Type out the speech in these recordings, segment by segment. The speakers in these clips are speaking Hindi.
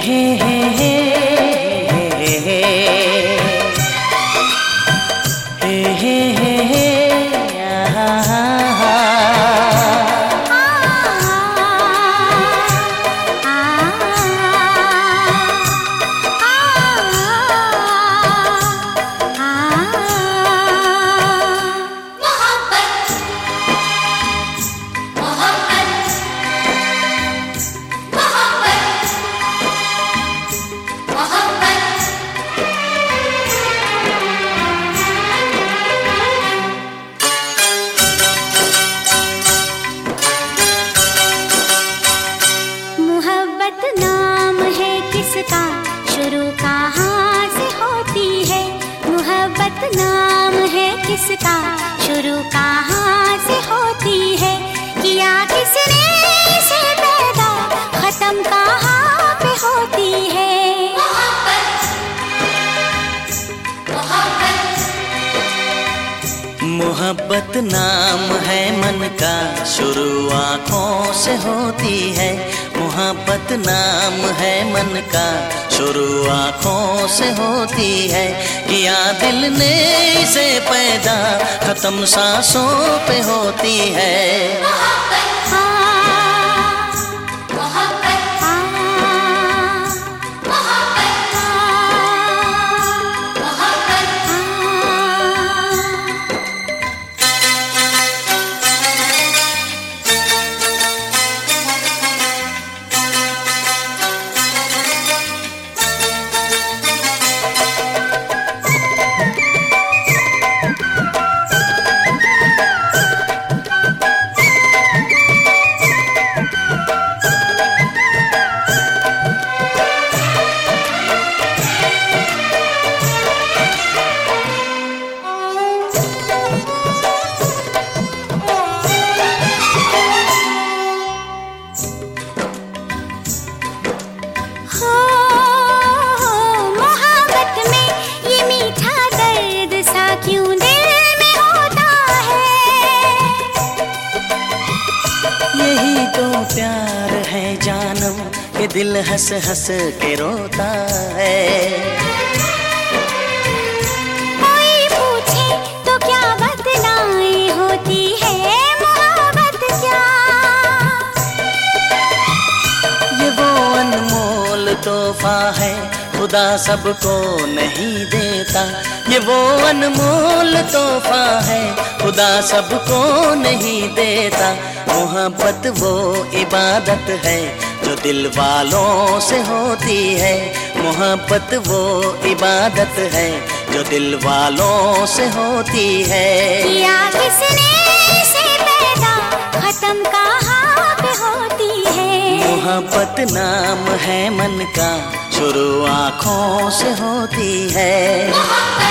हे हे हे हे हे हे हे नाम है किसका, शुरू कहाँ से होती है। मोहब्बत नाम है किसका, शुरू कहाँ से होती है। किया किसने इसे पैदा, खत्म कहाँ पे होती है। मोहब्बत नाम है मन का, शुरू आँखों से होती है। मोहब्बत नाम है मन का, शुरू आँखों से होती है। किया दिल ने इसे पैदा, खत्म सांसों पे होती है। प्यार है जानम के दिल हंस हंस के रोता है। कोई पूछे तो क्या बदनाई होती है, मोहब्बत क्या। ये वो अनमोल तोहफा है, खुदा सबको नहीं देता। ये वो अनमोल तोहफा है, खुदा सबको नहीं देता। मोहब्बत वो इबादत है जो दिल वालों से होती है। मोहब्बत वो इबादत है जो दिल वालों से होती है। किया किसने इसे पैदा, खत्म कहाँ पे होती है। मोहब्बत नाम है मन का, शुरू आँखों से होती है।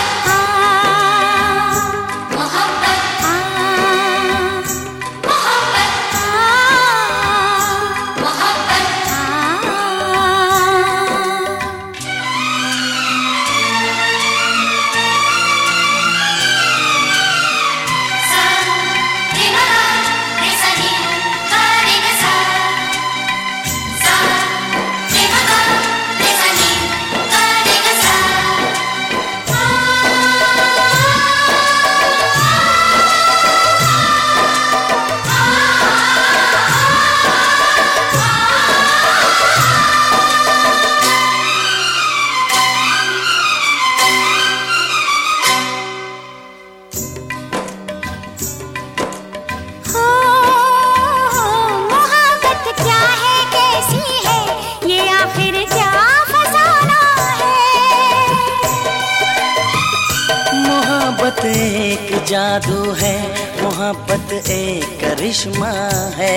मोहब्बत एक जादू है, मोहब्बत एक करिश्मा है।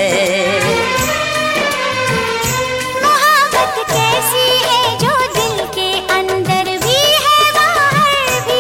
मोहब्बत कैसी है जो दिल के अंदर भी है बाहर भी।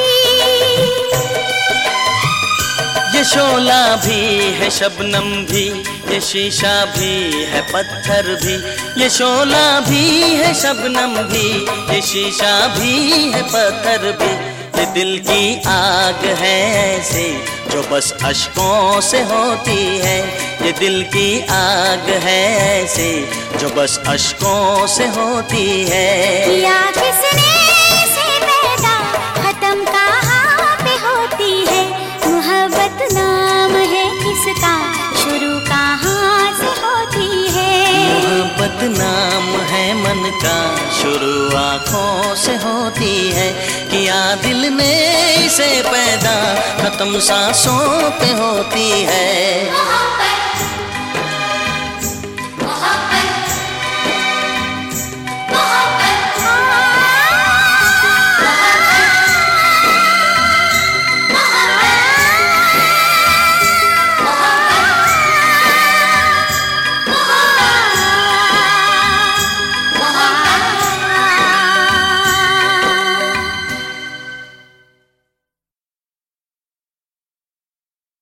ये शोला भी है शबनम भी, ये शीशा भी है पत्थर भी। ये शोला भी है शबनम भी, ये शीशा भी है पत्थर भी। ये दिल की आग है ऐसे जो बस अश्कों से होती है। ये दिल की आग है ऐसे जो बस अश्कों से होती है। किया किसने इसे पैदा, खत्म कहाँ पे होती है। मोहब्बत नाम है किसका, शुरू कहाँ से होती है। मोहब्बत नाम है मन का, शुरू आँखों से होती है। किया दिल ने इसे पैदा, खत्म सांसों पे होती है।